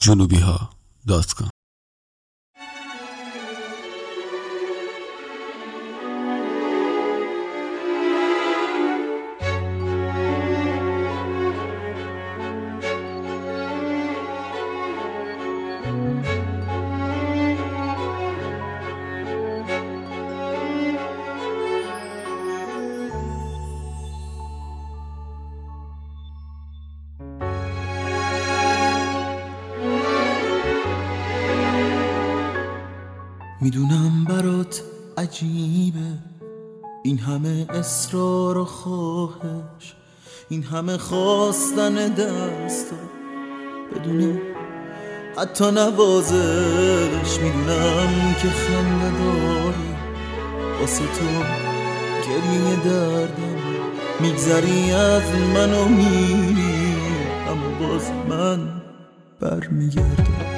junubiha.com. میدونم برات عجیبه این همه اصرار و خواهش، این همه خواستن دستا بدون حتی نوازش. میدونم که خنده داری واسه تو گریه دردم، میگذری از من و میری اما باز من برمیگردم.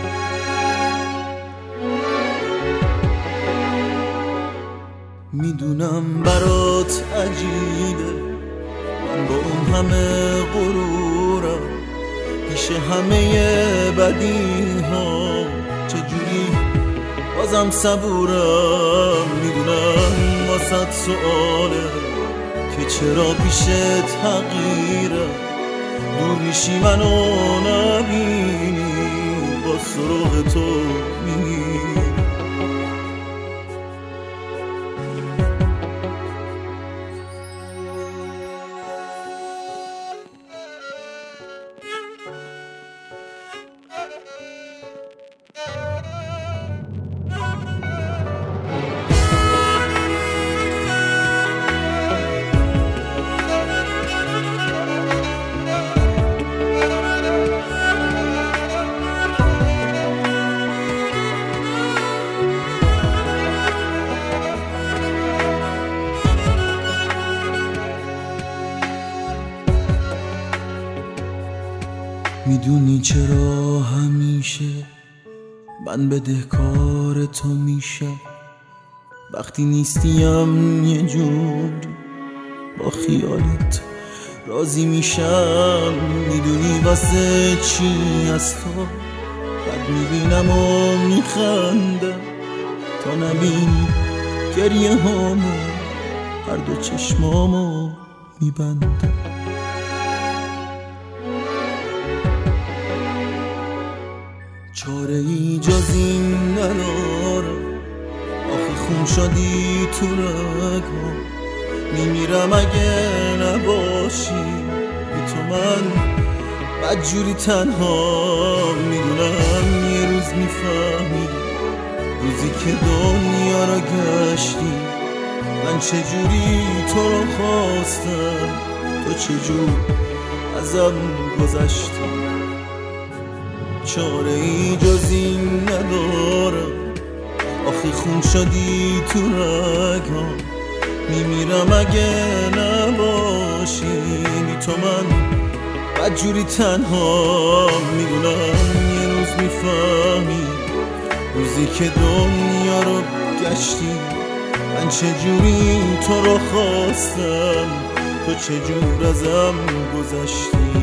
میدونم برات عجیبه من با اون همه غرورم پیش همه بدی ها چجوری بازم صبورم. میدونم واسه سؤاله که چرا پیشت حقیرم، دور میشی منو نبینی با سراغ تو میگی. میدونی چرا همیشه من بدهکار تو میشم، وقتی نیستیم یه جوری با خیالت راضی میشم. میدونی واسه چی از تو بد میبینم و میخندم تا نبینی گریه هامو هر دو چشمامو میبندم. چاره ای جز این ندارم، آخه خون شدی تو رگم، میمیرم اگه نباشی بی تو من بدجوری تنها. میدونم یه روز میفهمی روزی که دنیا را گشتی من چجوری تو رو خواستم، تو چجور ازم گذشتی. چاره ای جز این ندارم، آخه خون شدی تو رگم، میمیرم اگه نباشی بی تو من بدجوری تنها. میدونم یه روز میفهمی روزی که دنیا رو گشتی من چجوری تو رو خواستم، تو چجور ازم گذشتی.